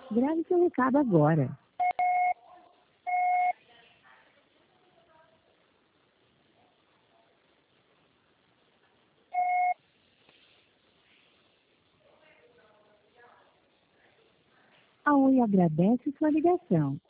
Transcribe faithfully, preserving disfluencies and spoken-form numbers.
Grave seu recado agora. A Oi agradece sua ligação.